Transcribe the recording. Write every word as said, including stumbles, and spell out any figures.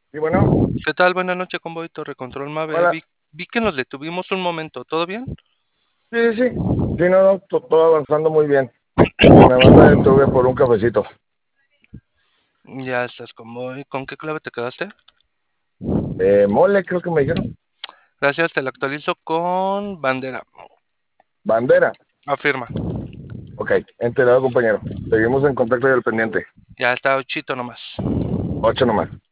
Y bueno, ¿Qué tal? Buenas noches, Convoy Torre Control Mave. hola. Vi, vi que nos detuvimos un momento. ¿Todo bien? Sí, sí, sí. Sí, no, no, to- todo avanzando muy bien. Eh, nada más me detuve por un cafecito. Ya estás, Convoy. ¿Con qué clave te quedaste? Eh, mole, creo que me dijeron. Gracias, te la actualizo con bandera. Bandera. Afirma. Ok, enterado, compañero. Seguimos en contacto y al pendiente. Ya está ochito nomás. Ocho nomás.